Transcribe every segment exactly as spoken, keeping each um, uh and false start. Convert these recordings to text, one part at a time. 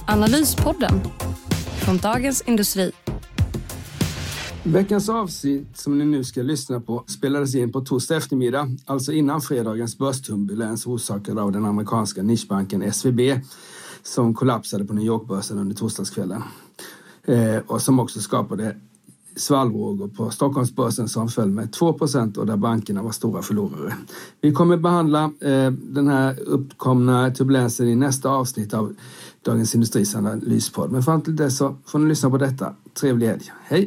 Analyspodden från Dagens Industri. Veckans avsnitt som ni nu ska lyssna på spelades in på torsdag eftermiddag, alltså innan fredagens börsturbulens orsakad av den amerikanska nischbanken S V B som kollapsade på New York-börsen under torsdagskvällen eh, och som också skapade svallvågor på Stockholmsbörsen som föll med två procent och där bankerna var stora förlorare. Vi kommer behandla eh, den här uppkomna turbulensen i nästa avsnitt av Dagens Industris analyspodd. Men fram till dess så får ni lyssna på detta. Trevlig helg. Hej!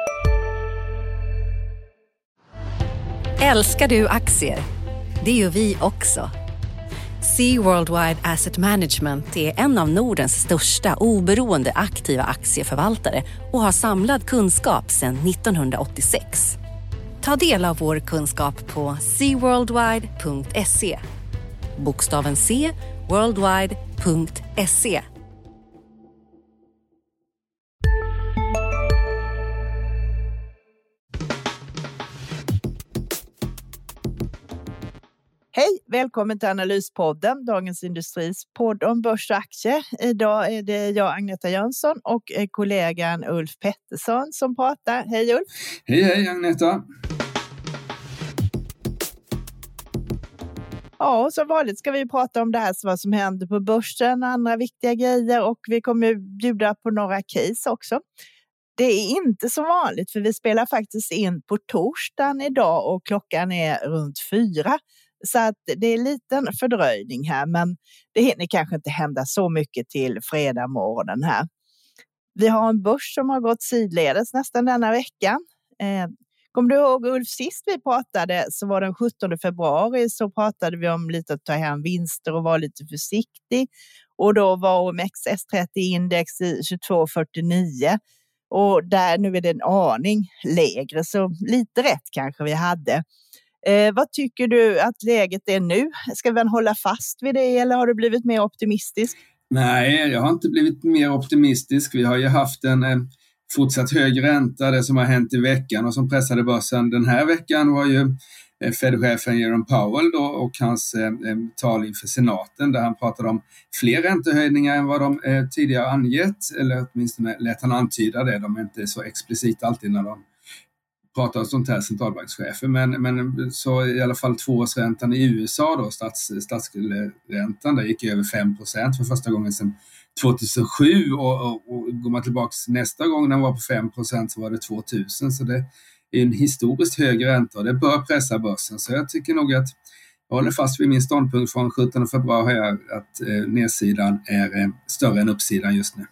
Älskar du aktier? Det gör vi också. Sea Worldwide Asset Management är en av Nordens största oberoende aktiva aktieförvaltare och har samlad kunskap sedan nittonhundraåttiosex. Ta del av vår kunskap på sea worldwide punkt se. Bokstaven C, worldwide punkt se. Hej, välkommen till Analyspodden, Dagens Industris podd om börs och aktier. Idag är det jag, Agneta Jönsson, och kollegan Ulf Pettersson som pratar. Hej Ulf! Hej, hej Agneta! Ja, och som vanligt ska vi prata om det här, vad som händer på börsen och andra viktiga grejer, och vi kommer bjuda på några case också. Det är inte så vanligt för vi spelar faktiskt in på torsdagen idag och klockan är runt fyra. Så att det är en liten fördröjning här, men det hinner kanske inte hända så mycket till fredag morgonen här. Vi har en börs som har gått sidledes nästan denna veckan. Eh, kommer du ihåg Ulf, sist vi pratade så var den sjuttonde februari, så pratade vi om lite att ta hem vinster och vara lite försiktig. Och då var O M X S trettio-index i tjugotvå fyrtionio. Och där nu är det en aning lägre, så lite rätt kanske vi hade. Eh, vad tycker du att läget är nu? Ska vi hålla fast vid det eller har du blivit mer optimistisk? Nej, jag har inte blivit mer optimistisk. Vi har ju haft en eh, fortsatt hög ränta. Det som har hänt i veckan och som pressade börsen den här veckan var ju eh, Fed-chefen Jerome Powell då, och hans eh, tal inför senaten där han pratade om fler räntehöjningar än vad de eh, tidigare angett. Eller åtminstone lät han antyda det. De är inte så explicit alltid när de pratar om sånt här centralbankschefer, men, men så i alla fall tvåårsräntan i U S A då, stats, statsskuldräntan, där gick över fem procent för första gången sedan tvåtusensju och, och, och går man tillbaka nästa gång när den var på fem procent så var det tvåtusen, så det är en historiskt hög ränta och det bör pressa börsen, så jag tycker nog att jag håller fast vid min ståndpunkt från sjuttonde februari här, att eh, nedsidan är eh, större än uppsidan just nu.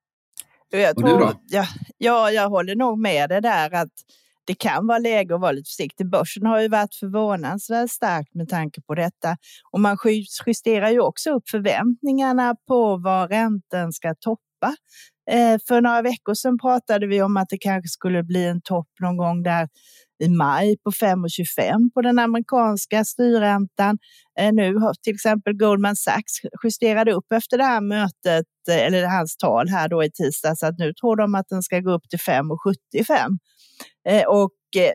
Jag tror, och du då? Ja, ja, jag håller nog med det där att det kan vara läge att vara lite försiktig. Börsen har ju varit förvånansvärt starkt med tanke på detta. Och man justerar ju också upp förväntningarna på vad räntan ska toppa. Eh, för några veckor sedan pratade vi om att det kanske skulle bli en topp någon gång där i maj på fem komma tjugofem på den amerikanska styrräntan. Eh, nu har till exempel Goldman Sachs justerade upp efter det här mötet, eller hans tal här då i tisdags, att nu tror de att den ska gå upp till fem komma sjuttiofem. Och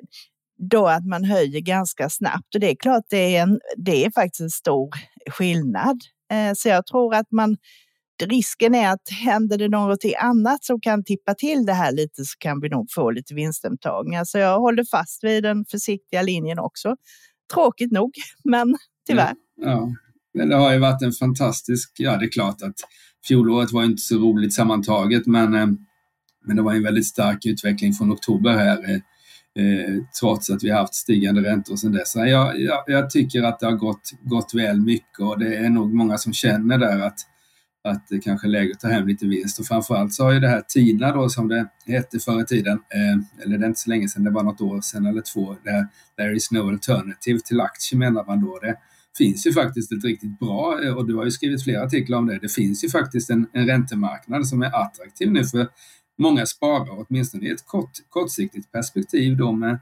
då att man höjer ganska snabbt, och det är klart det är, en, det är faktiskt en stor skillnad. Så jag tror att man, risken är att händer det något annat som kan tippa till det här lite, så kan vi nog få lite vinsthemtagningar. Så jag håller fast vid den försiktiga linjen också. Tråkigt nog, men tyvärr. Ja, ja. Men det har ju varit en fantastisk, ja det är klart att fjolåret var inte så roligt sammantaget, men Men det var en väldigt stark utveckling från oktober här, eh, trots att vi har haft stigande räntor sedan dess. Jag, jag, jag tycker att det har gått, gått väl mycket, och det är nog många som känner där att, att det kanske är läge att ta hem lite vinst. Och framförallt så har ju det här TINA då, som det hette förr i tiden, eh, eller det är inte så länge sedan, det var något år sedan eller två, där there is no alternative till aktier menar man då. Det finns ju faktiskt ett riktigt bra, och du har ju skrivit flera artiklar om det, det finns ju faktiskt en, en räntemarknad som är attraktiv nu för många sparar, åtminstone i ett kort, kortsiktigt perspektiv. Då med,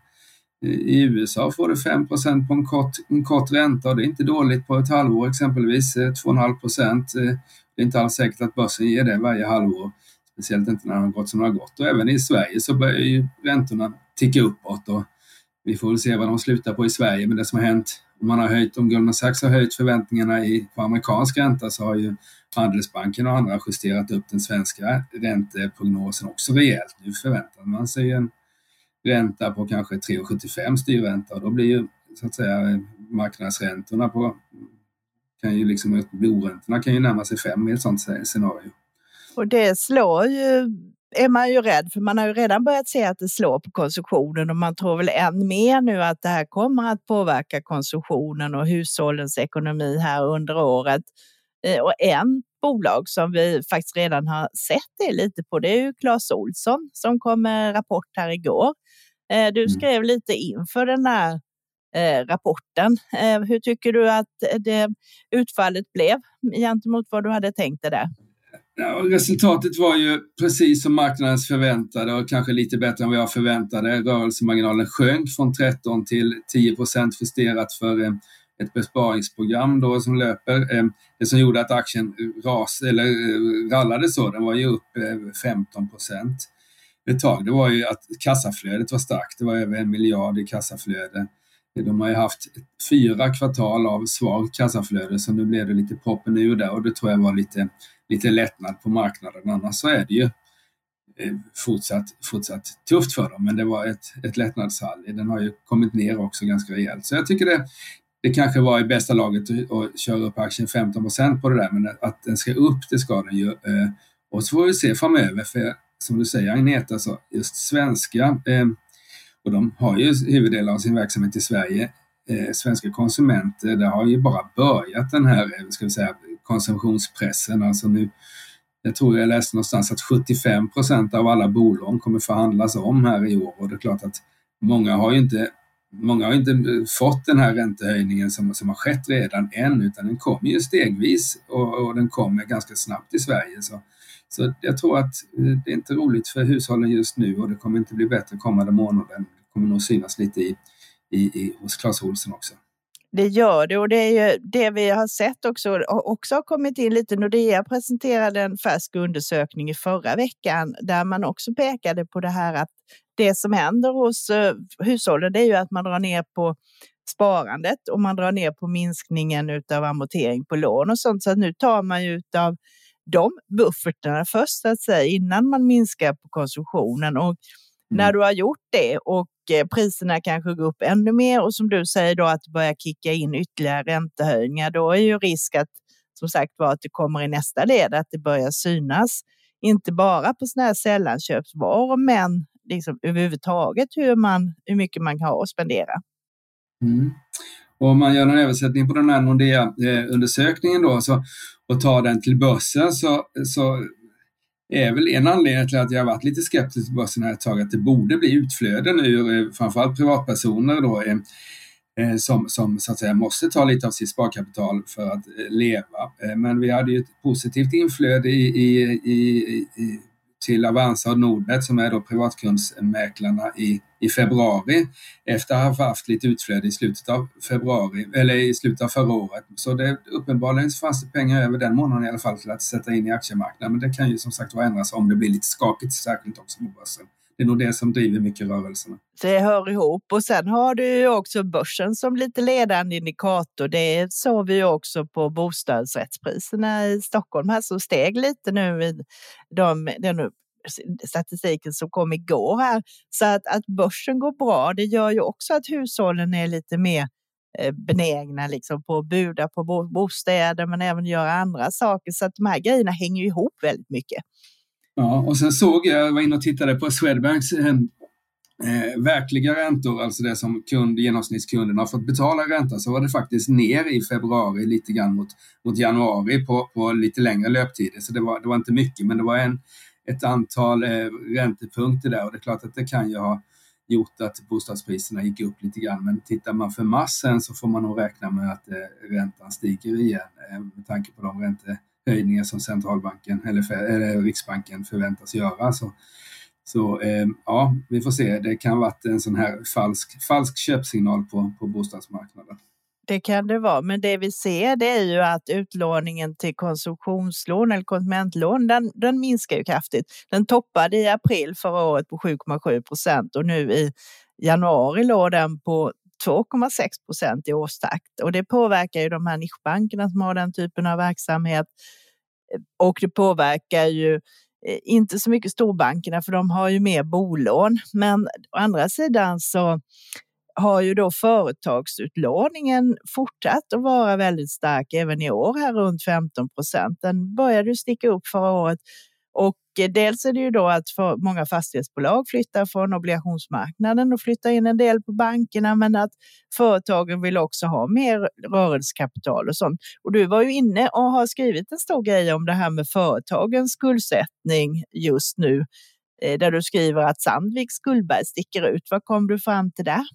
i U S A får du fem procent på en kort, en kort ränta, och det är inte dåligt på ett halvår, exempelvis två komma fem procent. Det är inte alls säkert att börsen ger det varje halvår, speciellt inte när det har gått som det har gått. Och även i Sverige så börjar ju räntorna ticka uppåt, och vi får väl se vad de slutar på i Sverige. Men det som har hänt, om man har höjt, om Goldman Sachs har höjt förväntningarna i, på amerikansk ränta, så har ju Handelsbanken och andra har justerat upp den svenska ränteprognosen också rejält. Nu förväntar man sig en ränta på kanske tre komma sjuttiofem styrränta, och då blir ju så att säga marknadsräntorna på kan ju liksom boräntorna kan ju närma sig fem i ett sånt scenario. Och det slår ju, är man ju rädd, för man har ju redan börjat se att det slår på konsumtionen, och man tror väl än mer nu att det här kommer att påverka konsumtionen och hushållens ekonomi här under året. Och en bolag som vi faktiskt redan har sett det lite på, det är ju Clas Ohlson som kom med rapport här igår. Du skrev lite inför den här eh, rapporten. Eh, hur tycker du att det utfallet blev gentemot vad du hade tänkt dig där? Ja, resultatet var ju precis som marknadens förväntade och kanske lite bättre än vad jag förväntade. Rörelsemarginalen sjönk från tretton till tio procent justerat för eh, ett besparingsprogram då som löper. Eh, det som gjorde att aktien ras, eller, eh, rallade så, den var ju upp eh, femton procent. Ett tag, det var ju att kassaflödet var starkt. Det var över en miljard i kassaflöde. De har ju haft fyra kvartal av svag kassaflöde, så nu blev det lite proppen ur där, och det tror jag var lite, lite lättnad på marknaden. Annars så är det ju eh, fortsatt, fortsatt tufft för dem, men det var ett, ett lättnadsrally. Den har ju kommit ner också ganska rejält. Så jag tycker det, det kanske var i bästa laget att köra upp aktien femton procent på det där, men att den ska upp, det ska den ju. Eh, och så får vi se framöver, för som du säger Agneta, så just svenska, eh, och de har ju huvuddelen av sin verksamhet i Sverige, eh, svenska konsumenter, det har ju bara börjat den här, ska vi säga, konsumtionspressen. Alltså nu, jag tror jag läste någonstans att sjuttiofem procent av alla bolån kommer förhandlas om här i år, och det är klart att många har ju inte, många har inte fått den här räntehöjningen som, som har skett redan än, utan den kommer ju stegvis, och, och den kommer ganska snabbt i Sverige. Så Så jag tror att det är inte roligt för hushållen just nu, och det kommer inte bli bättre kommande månaden. Det kommer nog synas lite i, i, i, hos Clas Ohlson också. Det gör det, och det är ju det vi har sett också, och också har kommit in lite. Nordea presenterade en färsk undersökning i förra veckan där man också pekade på det här att det som händer hos uh, hushållen, det är ju att man drar ner på sparandet och man drar ner på minskningen utav amortering på lån och sånt. Så att nu tar man ju utav de bufferterna först, att säga, innan man minskar på konsumtionen. Och mm. när du har gjort det och eh, priserna kanske går upp ännu mer, och som du säger då att börja kicka in ytterligare räntehöjningar, då är ju risk att, som sagt var, att det kommer i nästa led, att det börjar synas inte bara på såna här sällanköpsvaror, men liksom överhuvudtaget hur, man, hur mycket man kan ha att spendera. Mm. Och om man gör en översättning på den här Nordea-undersökningen då, så, och tar den till börsen, så, så är väl en anledning till att jag har varit lite skeptisk till börsen här ett tag, att det borde bli utflöden ur framförallt privatpersoner då, eh, som, som så att säga måste ta lite av sitt sparkapital för att eh, leva. Eh, men vi hade ju ett positivt inflöde i, i, i, i till Avanza och Nordnet, som är då privatkundsmäklarna i, i februari, efter att ha haft lite utflöde i slutet av februari, eller i slutet av förra året. Så det, uppenbarligen fanns det pengar över den månaden i alla fall till att sätta in i aktiemarknaden, men det kan ju som sagt vara ändras om det blir lite skakigt, särskilt också på börsen. Det är nog det som driver mycket rörelserna. Det hör ihop, och sen har du ju också börsen som lite ledande indikator. Det såg vi ju också på bostadsrättspriserna i Stockholm här, så steg lite nu i de, den statistiken som kom igår här. Så att, att börsen går bra, det gör ju också att hushållen är lite mer benägna liksom på att buda på bostäder, men även göra andra saker. Så att de här grejerna hänger ju ihop väldigt mycket. Ja, och sen såg jag, jag var inne och tittade på Swedbanks eh, verkliga räntor, alltså det som kund, genomsnittskunden har fått betala ränta, så var det faktiskt ner i februari lite grann mot, mot januari på, på lite längre löptider. Så det var, det var inte mycket, men det var en, ett antal eh, räntepunkter där, och det är klart att det kan ju ha gjort att bostadspriserna gick upp lite grann. Men tittar man för massen så får man nog räkna med att eh, räntan stiger igen eh, med tanke på de räntor höjningar som centralbanken eller, eller Riksbanken förväntas göra. Så, så eh, ja, vi får se. Det kan vara en sån här falsk, falsk köpsignal på, på bostadsmarknaden. Det kan det vara, men det vi ser, det är ju att utlåningen till konsumtionslån eller konsumentlån, den, den minskar ju kraftigt. Den toppade i april förra året på sju komma sju procent, och nu i januari låg den på två komma sex procent i årstakt. Och det påverkar ju de här nischbankerna som har den typen av verksamhet Och det påverkar ju inte så mycket storbankerna för de har ju mer bolån. Men å andra sidan så har ju då företagsutlåningen fortsatt att vara väldigt stark även i år, här runt femton procent. Den började ju sticka upp förra året. Och dels är det ju då att för många fastighetsbolag flyttar från obligationsmarknaden och flyttar in en del på bankerna, men att företagen vill också ha mer rörelsekapital och sånt. Och du var ju inne och har skrivit en stor grej om det här med företagens skuldsättning just nu, där du skriver att Sandviks skuldberg sticker ut. Vad kom du fram till där?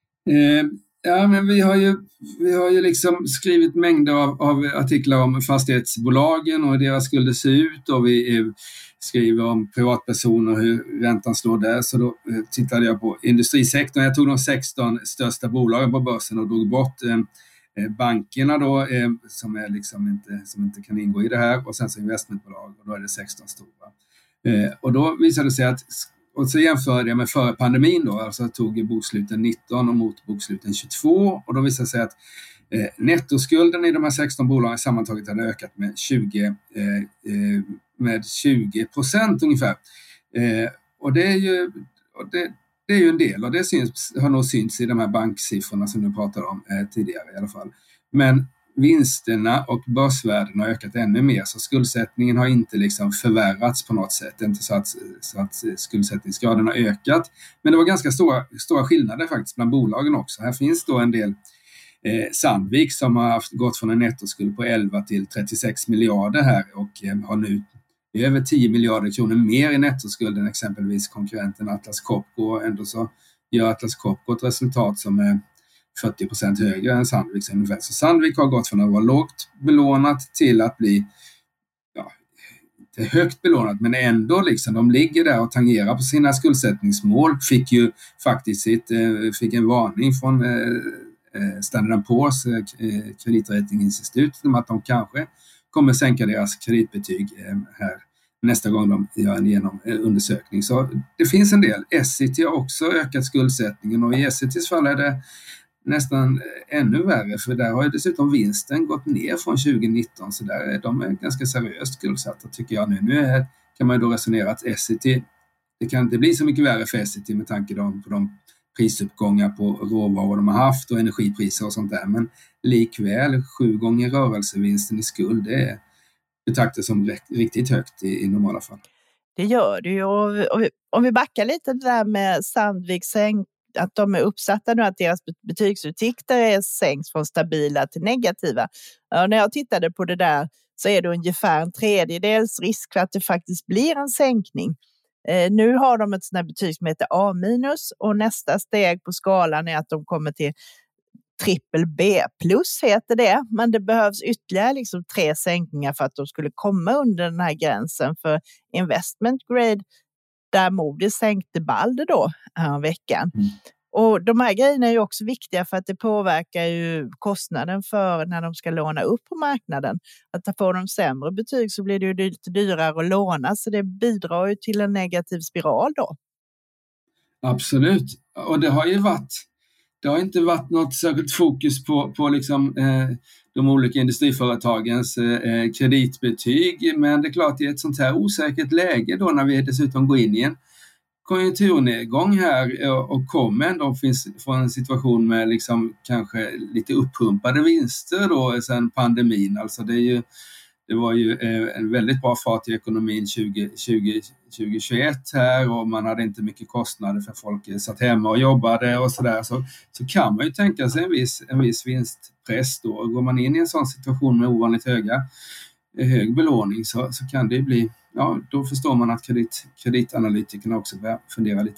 Eh, ja, men vi har ju, vi har ju liksom skrivit mängder av, av artiklar om fastighetsbolagen och hur deras skulder ser ut, och vi eh, skriver om privatpersoner och hur räntan slår där. Så då eh, tittade jag på industrisektorn. Jag tog de sexton största bolagen på börsen och drog bort eh, bankerna då, eh, som, är liksom inte, som inte kan ingå i det här, och sen så investmentbolag, och då är det sexton stora. Eh, och då visade det sig att, och så jämförde jag med före pandemin då, alltså jag tog boksluten nitton och mot boksluten tjugotvå, och då visade det sig att eh, nettoskulden i de här sexton bolagen sammantaget hade ökat med tjugo, eh, eh, med tjugo procent ungefär. Eh, och det är ju, och det, det är ju en del, och det syns, har nog synts i de här banksiffrorna som du pratade om eh, tidigare i alla fall. Men vinsterna och börsvärdena har ökat ännu mer, så skuldsättningen har inte liksom förvärrats på något sätt. Det är inte så att, så att skuldsättningsgraden har ökat, men det var ganska stora, stora skillnader faktiskt bland bolagen också. Här finns då en del eh, Sandvik som har haft, gått från en nettoskuld på elva till trettiosex miljarder här och eh, har nu över tio miljarder kronor mer i nettoskuld än exempelvis konkurrenten Atlas Copco, och ändå så gör Atlas Copco ett resultat som är fyrtio procent högre än Sandviks ungefär. Så Sandvik har gått från att vara lågt belånat till att bli, ja, inte högt belånat, men ändå liksom, de ligger där och tangerar på sina skuldsättningsmål. Fick ju faktiskt sitt, fick en varning från Standard and Poor's kreditratinginstitut om att de kanske kommer sänka deras kreditbetyg här nästa gång de gör en genom undersökning. Så det finns en del. Essity har också ökat skuldsättningen, och i Essitys fall är det nästan ännu värre, för där har ju dessutom vinsten gått ner från tjugo nitton, så där är de ganska seriöst skuldsatta tycker jag nu. Nu är, kan man ju då resonera att Essity, det kan inte bli så mycket värre för Essity med tanke på de prisuppgångar på råvaror de har haft och energipriser och sånt där, men likväl sju gånger rörelsevinsten i skuld, det är betraktas som riktigt högt i, i normala fall. Det gör det ju, och om vi backar lite där med Sandviks sänk, att de är uppsatta nu, att deras betygsutsikter är sänkt från stabila till negativa. Ja, när jag tittade på det där så är det ungefär en tredjedels risk för att det faktiskt blir en sänkning. Eh, nu har de ett sånt här betyg som heter A minus, och nästa steg på skalan är att de kommer till trippel B plus heter det, men det behövs ytterligare liksom tre sänkningar för att de skulle komma under den här gränsen för investment grade, där Moody's sänkte Balder då här veckan. Mm. Och de här grejerna är ju också viktiga för att det påverkar ju kostnaden för när de ska låna upp på marknaden. Att få de sämre betyg så blir det ju lite dyrare att låna, så det bidrar ju till en negativ spiral då. Absolut, och det har ju varit Det har inte varit något särskilt fokus på, på liksom, eh, de olika industriföretagens eh, kreditbetyg. Men det är klart, i ett sånt här osäkert läge då, när vi dessutom går in i en konjunkturnedgång här och, och kommer ändå finns från en situation med liksom kanske lite uppumpade vinster då sedan pandemin. Alltså det är ju Det var ju en väldigt bra fart i ekonomin tjugo tjugo tjugo tjugoett här, och man hade inte mycket kostnader för folk satt hemma och jobbade och sådär. Så, så kan man ju tänka sig en viss, en viss vinstpress då. Går man in i en sån situation med ovanligt höga, hög belåning så, så kan det bli, ja, då förstår man att kredit, kreditanalytikerna också börjar fundera lite.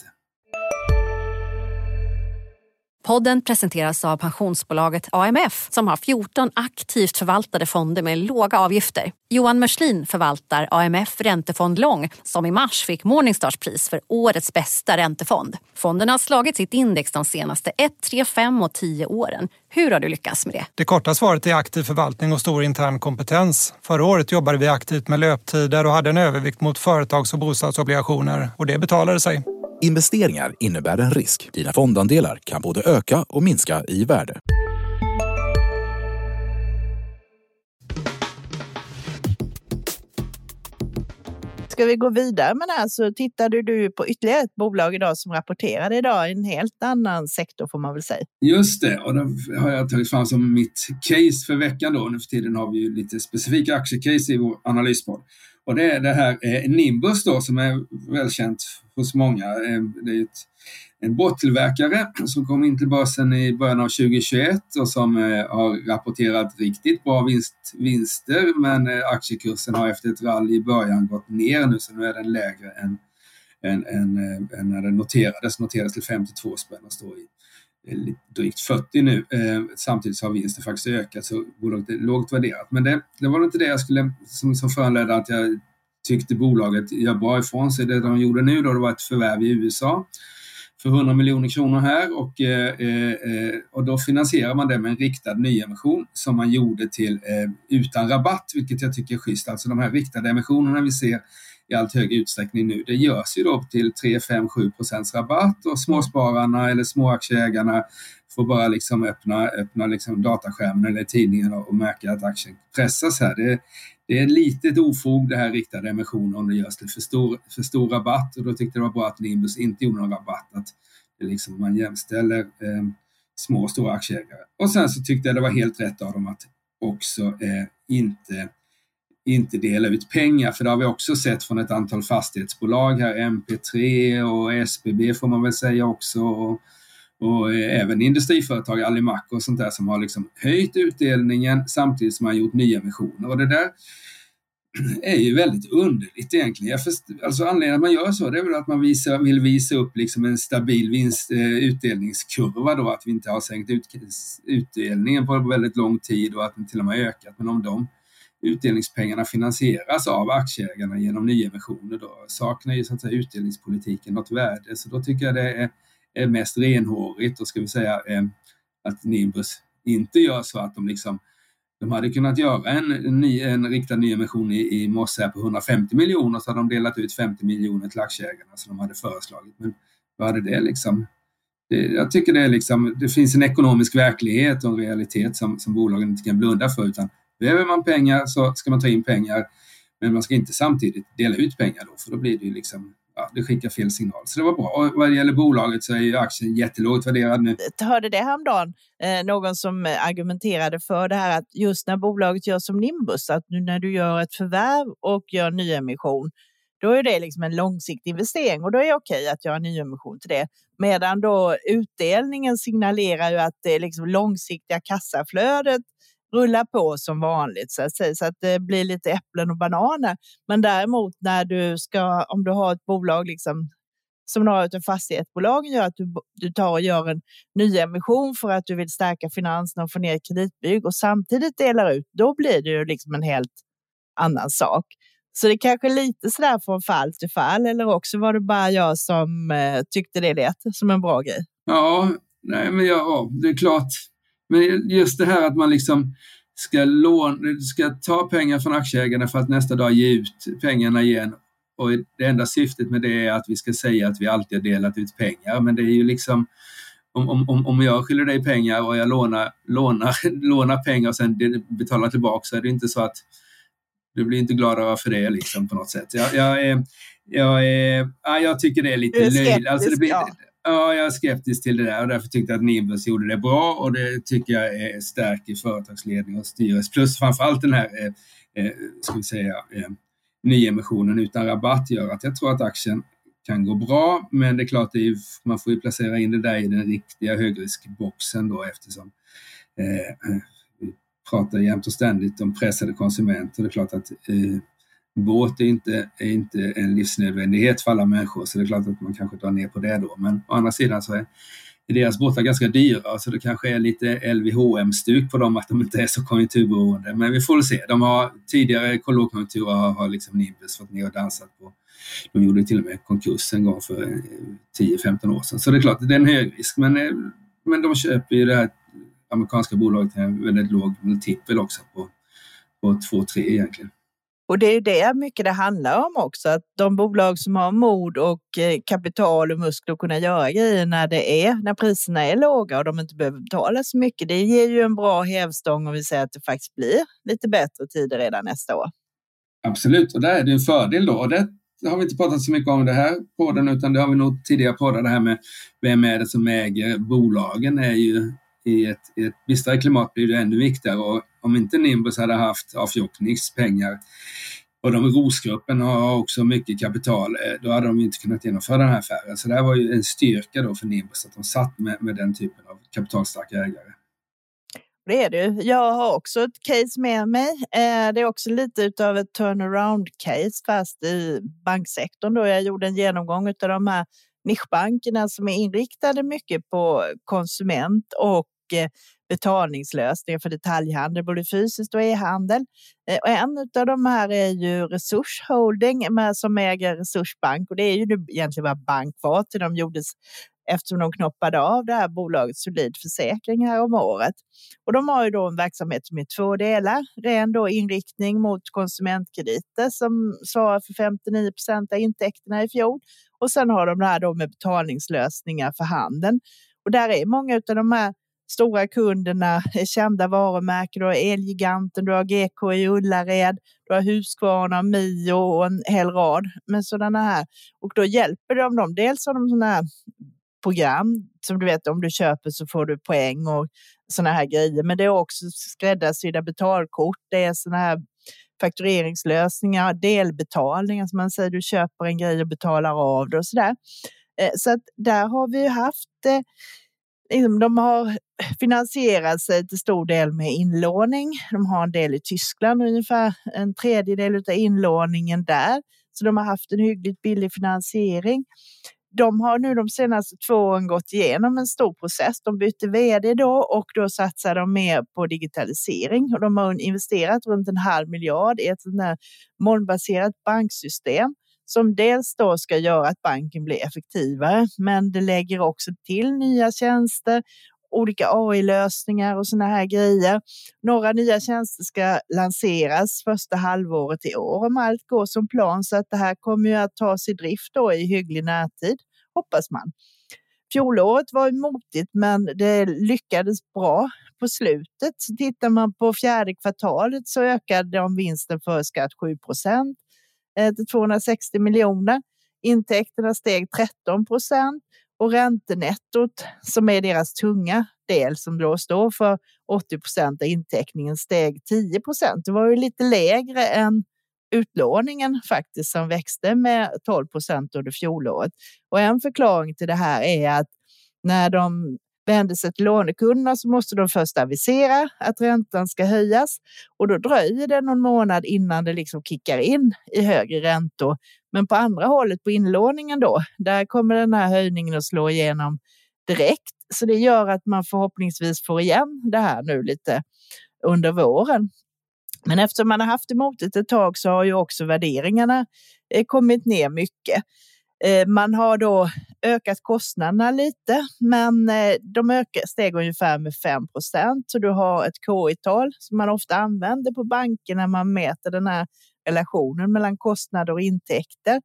Podden presenteras av pensionsbolaget A M F som har fjorton aktivt förvaltade fonder med låga avgifter. Johan Merslin förvaltar A M F Räntefond Lång som i mars fick Morningstars pris för årets bästa räntefond. Fonden har slagit sitt index de senaste ett, tre, fem och tio åren. Hur har du lyckats med det? Det korta svaret är aktiv förvaltning och stor intern kompetens. Förra året jobbade vi aktivt med löptider och hade en övervikt mot företags- och bostadsobligationer, och det betalade sig. Investeringar innebär en risk. Dina fondandelar kan både öka och minska i värde. Ska vi gå vidare med det här så tittade du på ytterligare ett bolag idag som rapporterade idag i en helt annan sektor får man väl säga. Just det, och då har jag tagit fram som mitt case för veckan då. Nu för tiden har vi ju lite specifika aktiecase i vår analyspodd. Och det är det här eh, Nimbus då som är välkänt hos många. Eh, det är ett, en båttillverkare som kom in till börsen i början av tjugohundratjugoett och som eh, har rapporterat riktigt bra vinst, vinster. Men eh, aktiekursen har efter ett rally i början gått ner nu så nu är den lägre än, än, än, äh, än när den noterades. Noterades till femtiotvå spänn och står i drygt fyrtio nu. Eh, samtidigt så har vinsten faktiskt ökat så bolaget är lågt värderat. Men det, det var inte det jag skulle som, som föranledde att jag tyckte bolaget gör bra ifrån sig. Det de gjorde nu då det var ett förvärv i U S A för hundra miljoner kronor här och, eh, eh, och då finansierar man det med en riktad nyemission som man gjorde till eh, utan rabatt, vilket jag tycker är schysst. Alltså de här riktade emissionerna vi ser i allt högre utsträckning nu, det görs ju då till tre, fem, sju procents rabatt och småspararna eller småaktieägarna får bara liksom öppna, öppna liksom dataskärmen eller tidningen och märka att aktien pressas här. Det, det är lite ett ofog det här riktade emissionen om det görs till för stor, för stor rabatt och då tyckte jag det var bra att Nimbus inte gjorde någon rabatt, att det liksom man jämställer eh, små och stora aktieägare. Och sen så tyckte jag det var helt rätt av dem att också eh, inte inte dela ut pengar, för det har vi också sett från ett antal fastighetsbolag här, M P tre och S B B får man väl säga också och, och även industriföretag, Alimak och sånt där som har liksom höjt utdelningen samtidigt som man har gjort nyemissioner och det där är ju väldigt underligt egentligen. Jag först, alltså anledningen att man gör så det är väl att man visar, vill visa upp liksom en stabil vinst, eh, utdelningskurva då, att vi inte har sänkt ut, utdelningen på väldigt lång tid och att den till och med har ökat, men om de utdelningspengarna finansieras av aktieägarna genom nyemissioner då saknar ju så att säga utdelningspolitiken något värde, så då tycker jag det är, är mest renhårigt och ska vi säga eh, att Nimbus inte gör så att de liksom de hade kunnat göra en, en, ny, en riktad nyemission i, i morse på hundrafemtio miljoner så hade de delat ut femtio miljoner till aktieägarna som de hade föreslagit, men vad hade det liksom det, jag tycker det är liksom det finns en ekonomisk verklighet och en realitet som, som bolagen inte kan blunda för, utan behöver man pengar så ska man ta in pengar, men man ska inte samtidigt dela ut pengar då, för då blir det ju liksom, ja, det skickar fel signal. Så det var bra. Och vad det gäller bolaget så är ju aktien jättelågt värderad nu. Jag hörde det häromdagen, eh, någon som argumenterade för det här att just när bolaget gör som Nimbus, att nu när du gör ett förvärv och gör nyemission, då är det liksom en långsiktig investering och då är det okej att göra nyemission till det. Medan då utdelningen signalerar ju att det är liksom långsiktiga kassaflödet rulla på som vanligt så att säga, så att det blir lite äpplen och bananer. Men däremot när du ska, om du har ett bolag liksom som några av fastighetsbolagen gör, att du, du tar och gör en ny emission för att du vill stärka finanserna och få ner kreditbygg och samtidigt delar ut, då blir det ju liksom en helt annan sak. Så det kanske är lite sådär från fall till fall, eller också var det bara jag som eh, tyckte det lät som en bra grej. Ja, nej men ja, det är klart. Men just det här att man liksom ska, låna, ska ta pengar från aktieägarna för att nästa dag ge ut pengarna igen. Och det enda syftet med det är att vi ska säga att vi alltid har delat ut pengar. Men det är ju liksom, om, om, om jag skyller dig pengar och jag lånar, lånar, lånar pengar och sen betalar tillbaka, så är det inte så att du blir inte gladare för det liksom på något sätt. Jag, jag, är, jag, är, ja, jag tycker det är lite löjligt. Alltså det blir, ja. Ja, jag är skeptisk till det där och därför tyckte jag att Nimbus gjorde det bra och det tycker jag är stark i företagsledning och styrelse. Plus framförallt den här eh, eh, ska vi säga, eh, nyemissionen utan rabatt gör att jag tror att aktien kan gå bra, men det är klart att man får ju placera in det där i den riktiga högriskboxen då, eftersom eh, vi pratar jämt och ständigt om pressade konsumenter. Det är klart att eh, båt är inte, är inte en livsnödvändighet för alla människor, så det är klart att man kanske drar ner på det då. Men å andra sidan så är, är deras båtar ganska dyra, så det kanske är lite L V H M-stuk på dem att de inte är så konjunkturberoende. Men vi får väl se. De har tidigare lågkonjunkturer har, har liksom Nimbus fått ner och dansat på. De gjorde till och med konkurs en gång för tio femton år sedan. Så det är klart, det är en hög risk. Men, men de köper ju det här amerikanska bolaget till en väldigt låg multipel också på, på två tre egentligen. Och det är ju det mycket det handlar om också, att de bolag som har mod och kapital och muskler att kunna göra grejer när det är, när priserna är låga och de inte behöver betala så mycket, det ger ju en bra hävstång om vi säger att det faktiskt blir lite bättre tider redan nästa år. Absolut, och där är det en fördel då, och det har vi inte pratat så mycket om det här podden, utan det har vi nog tidigare pratat det här med vem är det som äger bolagen är ju i ett, i ett bistrare klimat blir det ännu viktigare, och om inte Nimbus hade haft Afjokniks pengar och de i Rosgruppen har också mycket kapital, då hade de inte kunnat genomföra den här affären. Så det här var ju en styrka då för Nimbus att de satt med, med den typen av kapitalstarka ägare. Det är det. Jag har också ett case med mig. Det är också lite av ett turnaround-case fast i banksektorn. Då jag gjorde en genomgång av de här nischbankerna som är inriktade mycket på konsument och betalningslösningar för detaljhandel, både fysiskt och e-handel. Och en av de här är ju Resurs Holding som äger Resursbank, och det är ju egentligen bara bank kvar till de gjordes eftersom de knoppade av det här bolaget Solid Försäkring här om året. Och de har ju då en verksamhet som är två delar. Ren då inriktning mot konsumentkrediter som svarar för femtionio procent av intäkterna i fjol. Och sen har de det här då med betalningslösningar för handeln. Och där är många av de här stora kunderna, kända varumärken. Du har Elgiganten, du har G K i Ullared, du har Husqvarna, Mio och en hel rad med sådana här. Och då hjälper de dem. Dels har de sådana här program som du vet, om du köper så får du poäng och sådana här grejer. Men det är också skräddarsydda betalkort. Det är sådana här faktureringslösningar, delbetalningar som man säger, du köper en grej och betalar av det och sådär. Så att där har vi ju haft, de har finansierat sig till stor del med inlåning. De har en del i Tyskland, ungefär en tredjedel av inlåningen där. Så de har haft en hyggligt billig finansiering. De har nu de senaste två åren gått igenom en stor process. De bytte vd då och då satsar de mer på digitalisering. Och de har investerat runt en halv miljard i ett sånt här molnbaserat banksystem som dels då ska göra att banken blir effektivare, men det lägger också till nya tjänster, olika A I-lösningar och såna här grejer. Några nya tjänster ska lanseras första halvåret i år om allt går som plan, så att det här kommer ju att tas i drift då i hygglig närtid, hoppas man. Fjolåret var motigt, men det lyckades bra på slutet. Så tittar man på fjärde kvartalet så ökade de vinsten för skatt sju procent till tvåhundrasextio miljoner. Intäkterna steg tretton procent. Och räntenettot, som är deras tunga del som då står för åttio procent av intäckningen, steg tio procent. Det var ju lite lägre än utlåningen faktiskt, som växte med tolv procent under fjolåret. Och en förklaring till det här är att när de vänder sig till lånekunderna så måste de först avisera att räntan ska höjas, och då dröjer det någon månad innan det liksom kickar in i högre räntor. Men på andra hållet på inlåningen då, där kommer den här höjningen att slå igenom direkt. Så det gör att man förhoppningsvis får igen det här nu lite under våren. Men eftersom man har haft emot det ett tag så har ju också värderingarna kommit ner mycket. Man har då ökat kostnaderna lite, men de ökar, steg ungefär med fem procent. Så du har ett K I-tal som man ofta använder på banker när man mäter den här relationen mellan kostnader och intäkter.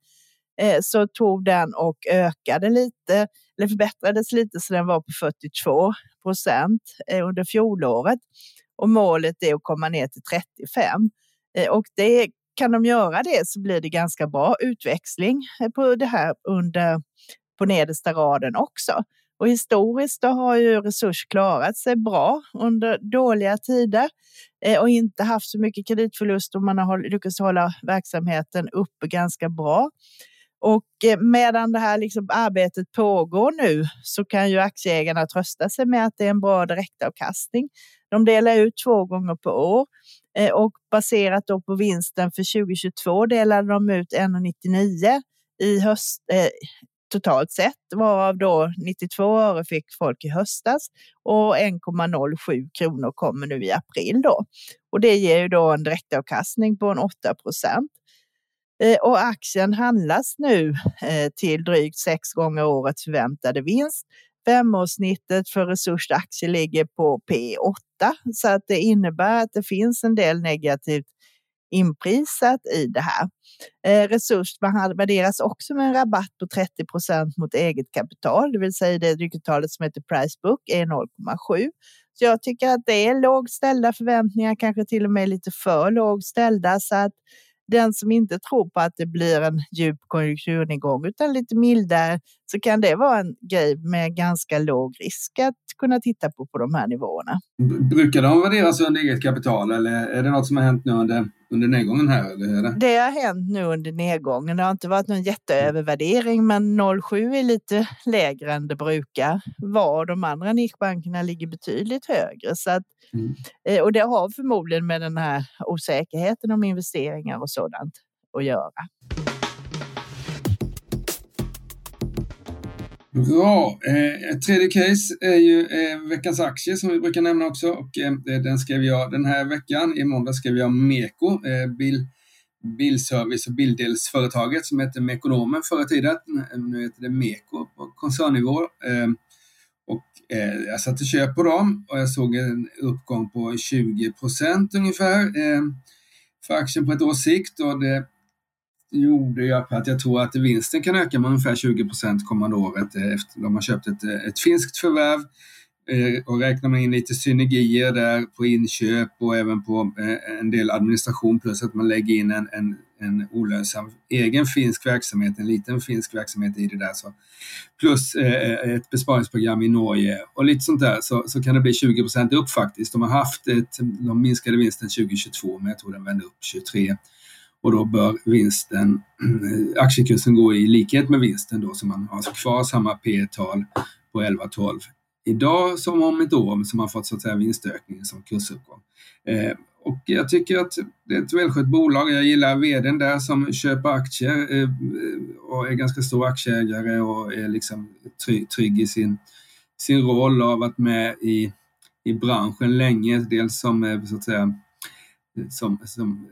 Så tog den och ökade lite, eller förbättrades lite, så den var på fyrtiotvå procent under fjolåret. Och målet är att komma ner till trettiofem. Och det kan de göra det så blir det ganska bra utväxling på det här under, på nedersta raden också. Och historiskt då har ju Resurs klarat sig bra under dåliga tider och inte haft så mycket kreditförlust, och man har lyckats hålla verksamheten uppe ganska bra. Och medan det här liksom arbetet pågår nu så kan ju aktieägarna trösta sig med att det är en bra direktavkastning. De delar ut två gånger per år, och baserat då på vinsten för tjugo tjugotvå delade de ut en komma nittionio i höst, eh, totalt sett, varav då nittiotvå öre fick folk i höstas och en komma noll sju kronor kommer nu i april då. Och det ger ju då en direktavkastning på en åtta procent. Och aktien handlas nu till drygt sex gånger årets förväntade vinst. Femårssnittet för Resurs aktie ligger på P åtta, så att det innebär att det finns en del negativt inprisat i det här. Resurs värderas också med en rabatt på trettio procent mot eget kapital, det vill säga det nyckeltalet som heter price book är noll komma sju. Så jag tycker att det är lågt ställda förväntningar, kanske till och med lite för lågt ställda, så att den som inte tror på att det blir en djup konjunkturnedgång utan lite mildare, så kan det vara en grej med ganska låg risk att kunna titta på på de här nivåerna. Brukar de värderas under eget kapital eller är det något som har hänt nu under, under nedgången här? Eller är det? Det har hänt nu under nedgången. Det har inte varit någon jätteövervärdering, men noll komma sju är lite lägre än det brukar vara. De andra nischbankerna ligger betydligt högre. Så att, mm. Och det har förmodligen med den här osäkerheten om investeringar och sådant att göra. Bra. Eh, tredje case är ju eh, veckans aktie som vi brukar nämna också, och eh, den skrev jag den här veckan. I måndag skrev jag Meko, eh, bil, bilservice och bildelsföretaget som hette Mekonomen förra tiden. Nu heter det Meko på koncernnivå. Eh, och eh, jag satte köp på dem och jag såg en uppgång på tjugo procent ungefär eh, för aktien på ett års sikt, och det gjorde jag på att jag tror att vinsten kan öka med ungefär tjugo procent kommande året efter de har köpt ett, ett finskt förvärv, eh, och räknar man in lite synergier där på inköp och även på eh, en del administration, plus att man lägger in en, en, en olönsam egen finsk verksamhet, en liten finsk verksamhet i det där, så plus eh, ett besparingsprogram i Norge och lite sånt där, så, så kan det bli tjugo procent upp faktiskt. De har haft ett, de minskade vinsten tjugo tjugotvå, men jag tror den vände upp tjugotre. Och då bör vinsten, aktiekursen gå i likhet med vinsten då, så man har kvar samma P-tal på elva tolv idag som om ett år, som har fått så att säga vinstökning som kursuppgång. Eh, och jag tycker att det är ett välskött bolag. Jag gillar vdn där som köper aktier eh, och är ganska stor aktieägare och är liksom trygg, trygg i sin, sin roll och har varit med i, i branschen länge, dels som så att säga som, som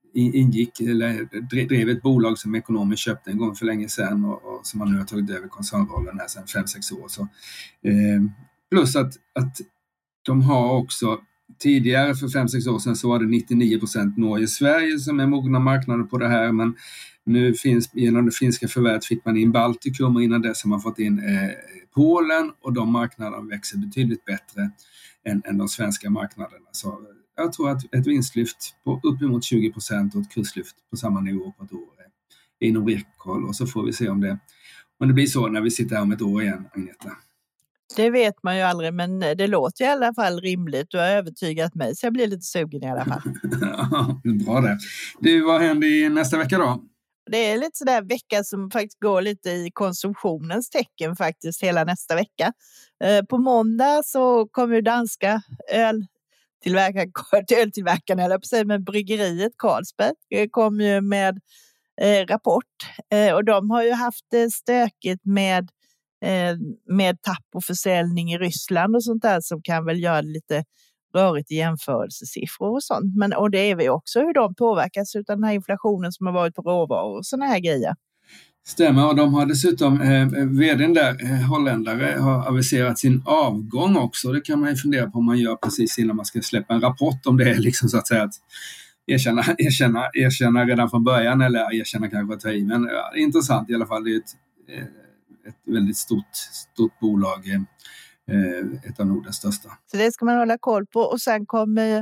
ingick eller drev ett bolag som Mekonomen köpte en gång för länge sedan och, och som man nu har tagit över koncernrollen här sedan fem sex år. Så, eh, plus att, att de har också tidigare för fem sex år sedan så var det nittionio procent Norge-Sverige som är mogna marknader på det här, men nu finns genom det finska förvärvet fick man in Baltikum och innan dess har man fått in eh, Polen, och de marknaderna växer betydligt bättre än, än de svenska marknaderna. Så jag tror att ett vinstlyft på uppemot tjugo procent och ett kurslyft på samma nivå på ett år är inom räckhåll, och så får vi se om det, om det blir så när vi sitter här om ett år igen, Agneta. Det vet man ju aldrig, men det låter i alla fall rimligt. Du har övertygat mig så jag blir lite sugen i alla fall. Ja, bra det. Du, vad händer i nästa vecka då? Det är lite sådär vecka som faktiskt går lite i konsumtionens tecken faktiskt hela nästa vecka. Eh, på måndag så kommer ju danska öl Tillverkaren, öltillverkarna eller på sig med bryggeriet Carlsberg kom ju med eh, rapport eh, och de har ju haft det stökigt med, eh, med tapp och försäljning i Ryssland och sånt där som kan väl göra det lite rörigt i jämförelsesiffror och sånt. Men, och det är vi också hur de påverkas av den här inflationen som har varit på råvaror och såna här grejer. Stämmer, och de har dessutom, eh, vdn där, eh, holländare, har aviserat sin avgång också. Det kan man ju fundera på om man gör precis innan man ska släppa en rapport, om det är liksom så att säga att erkänna, erkänna, erkänna redan från början eller erkänna kanske att ta i. Men ja, det är intressant i alla fall. Det är ett, ett väldigt stort, stort bolag, eh, ett av Nordens största. Så det ska man hålla koll på, och sen kommer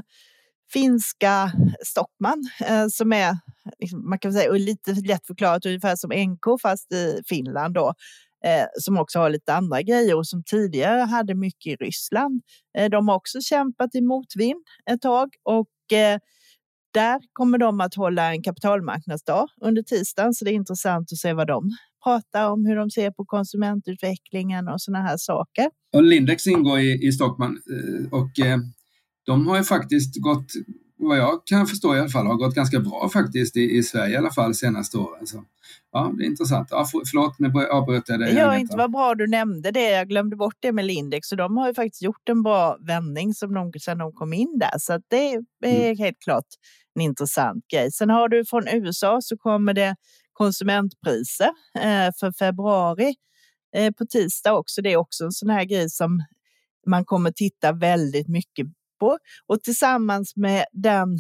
finska Stockman eh, som är liksom, man kan säga lite lätt förklarat ungefär som N K fast i Finland då, eh, som också har lite andra grejer och som tidigare hade mycket i Ryssland. Eh, de har också kämpat i motvind ett tag, och eh, där kommer de att hålla en kapitalmarknadsdag under tisdagen, så det är intressant att se vad de pratar om, hur de ser på konsumentutvecklingen och såna här saker. Och Lindex ingår i, i Stockman och eh, de har ju faktiskt gått, vad jag kan förstå i alla fall, har gått ganska bra faktiskt i, i Sverige i alla fall senaste åren. Så, ja, det är intressant. Ja, för, förlåt, nu avbröt jag dig. Det gör inte, vad bra du nämnde det. Jag glömde bort det med Lindex. Så de har ju faktiskt gjort en bra vändning som de, sedan de kom in där. Så att det är mm. helt klart en intressant grej. Sen har du från U S A så kommer det konsumentpriser eh, för februari eh, på tisdag också. Det är också en sån här grej som man kommer titta väldigt mycket på. Och tillsammans med den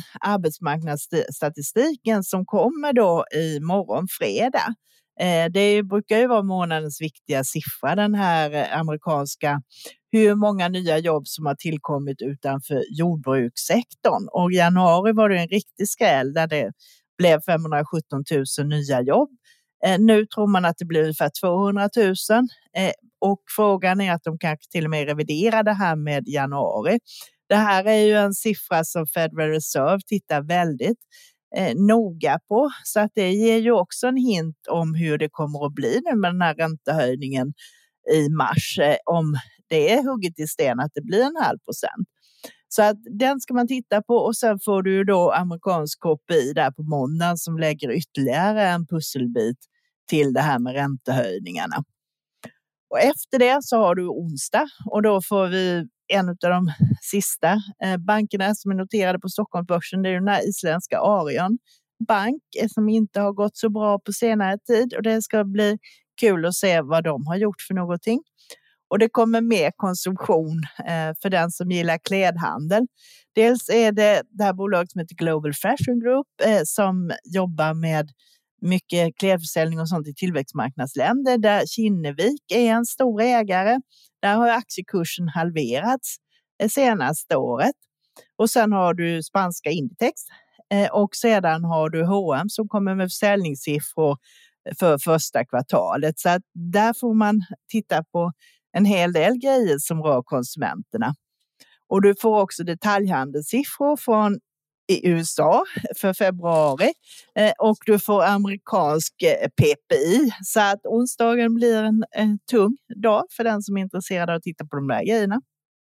arbetsmarknadsstatistiken som kommer då i morgon fredag. Eh, det brukar ju vara månadens viktiga siffra, den här amerikanska, hur många nya jobb som har tillkommit utanför jordbrukssektorn. Och i januari var det en riktig skräll där det blev femhundrasjutton tusen nya jobb. Eh, nu tror man att det blir ungefär tvåhundratusen eh, och frågan är att de kanske till och med reviderar det här med januari. Det här är ju en siffra som Federal Reserve tittar väldigt eh, noga på, så att det ger ju också en hint om hur det kommer att bli nu med den här räntehöjningen i mars, eh, om det är hugget i sten att det blir en halv procent. Så att den ska man titta på, och sen får du då amerikansk K P I där på måndagen som lägger ytterligare en pusselbit till det här med räntehöjningarna. Och efter det så har du onsdag, och då får vi en av de sista eh, bankerna som är noterade på Stockholmsbörsen. Det är den här isländska Arion Bank som inte har gått så bra på senare tid, och det ska bli kul att se vad de har gjort för någonting. Och det kommer mer konsumtion eh, för den som gillar klädhandel. Dels är det det här bolaget som heter Global Fashion Group eh, som jobbar med mycket klädförsäljning och sånt i tillväxtmarknadsländer, där Kinnevik är en stor ägare. Där har aktiekursen halverats det senaste året. Och sen har du spanska Inditex eh, och sedan har du H och M som kommer med försäljningssiffror för första kvartalet. Så att där får man titta på en hel del grejer som rör konsumenterna. Och du får också detaljhandelssiffror från i U S A för februari eh, och du får amerikansk eh, P P I. Så att onsdagen blir en, en tung dag för den som är intresserad av att titta på de där grejerna.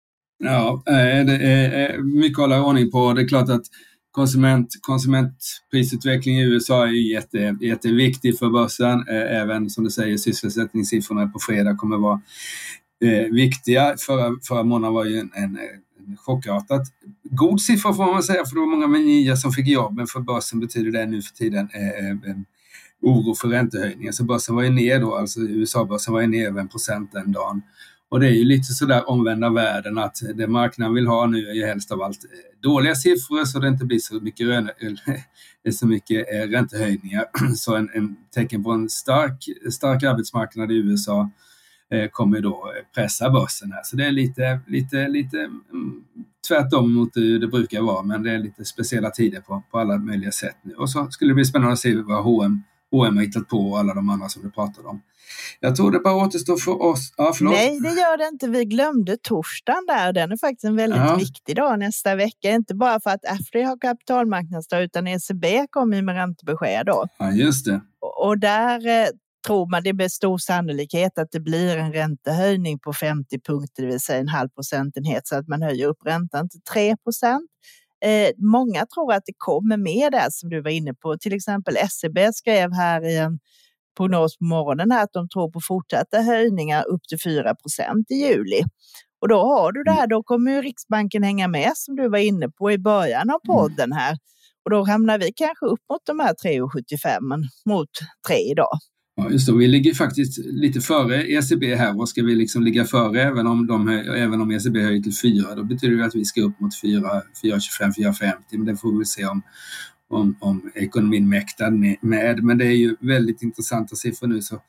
Ja, det är mycket att hålla ordning på. Det är klart att konsument, konsumentprisutvecklingen i U S A är jätte, jätteviktig för börsen. Även som du säger, sysselsättningssiffrorna på fredag kommer vara eh, viktiga. Förra, förra månaden var ju en, en, en chockartat god siffra får man säga, för det var många nya som fick jobb, men för börsen betyder det nu för tiden eh, en oro för räntehöjningar. Så börsen var ju ner då, alltså U S A-börsen var ju ner över en procent den dagen. Och det är ju lite sådär omvända världen, att det marknaden vill ha nu är ju helst av allt dåliga siffror så det inte blir så mycket, rön, så mycket räntehöjningar. Så en, en tecken på en stark, stark arbetsmarknad i U S A eh, kommer då pressa börsen här. Så det är lite, lite, lite mm, tvärtom mot det, det brukar vara, men det är lite speciella tider på, på alla möjliga sätt nu. Och så skulle det bli spännande att se vad H och M H och M har hittat på och alla de andra som du pratade om. Jag tror det bara återstår för oss. Ja, Nej, det gör det inte. Vi glömde torsdagen där. Den är faktiskt en väldigt ja. viktig dag nästa vecka. Inte bara för att F D har kapitalmarknadsdag, utan E C B kommer med räntebesked då. Ja, just det. Och, och där eh, tror man det blir stor sannolikhet att det blir en räntehöjning på femtio punkter, det vill säga en halv procentenhet, så att man höjer upp räntan till tre procent. Eh, många tror att det kommer med där som du var inne på. Till exempel S E B skrev här i en prognos på morgonen här att de tror på fortsatta höjningar upp till fyra procent i juli. Och då har du det här, då kommer ju Riksbanken hänga med som du var inne på i början av podden här. Och då hamnar vi kanske upp mot de här tre komma sjuttiofem mot tre idag. Ja, just det. Vi ligger faktiskt lite före E C B här, och ska vi liksom ligga före även om, de, även om E C B höjer till fyra, då betyder det att vi ska upp mot fyra komma tjugofem till fyra komma femtio, men det får vi se om Om, om ekonomin mäktar med. Men det är ju väldigt intressanta siffror nu. Så,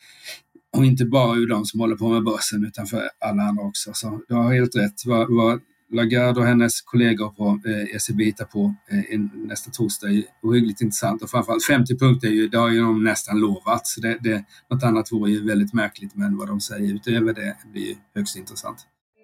och inte bara ur de som håller på med börsen, utan för alla andra också. Så du har helt rätt. Vad, vad Lagarde och hennes kollegor på eh, E C B hittar på eh, nästa torsdag är ohyggligt intressant. Och framförallt femtio punkter, är ju, det har ju de nästan lovat. Så det, det, något annat vore ju väldigt märkligt. Men vad de säger utöver det blir ju högst intressant.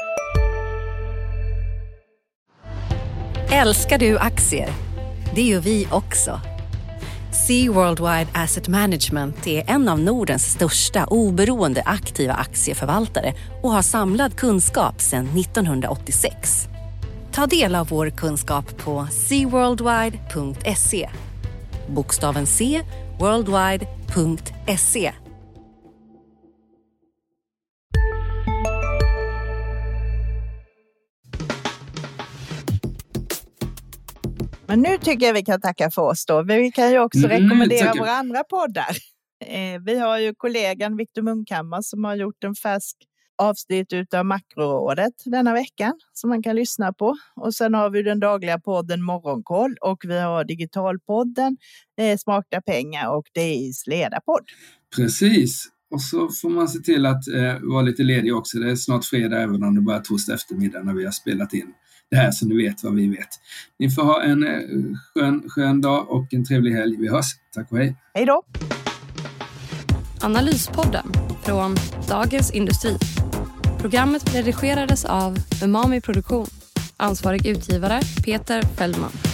Älskar du aktier? Det gör vi också. Sea Worldwide Asset Management är en av Nordens största oberoende aktiva aktieförvaltare och har samlad kunskap sedan nittonhundraåttiosex. Ta del av vår kunskap på sea worldwide punkt se. Bokstaven C, worldwide punkt se. Men nu tycker jag vi kan tacka för oss då. Vi kan ju också mm, rekommendera våra andra poddar. Eh, vi har ju kollegan Victor Munkhammar som har gjort en färsk avsnitt utav Makrorådet denna veckan som man kan lyssna på. Och sen har vi den dagliga podden Morgonkoll, och vi har digitalpodden eh, Smarta pengar och D I's ledarpodd. Precis. Och så får man se till att eh, vara lite ledig också. Det är snart fredag även om det bara är torsdag eftermiddag när vi har spelat in det här så ni vet vad vi vet. Ni får ha en skön, skön dag och en trevlig helg. Vi hörs. Tack och hej. Hej då. Analyspodden från Dagens Industri. Programmet redigerades av Umami Produktion. Ansvarig utgivare Peter Fällman.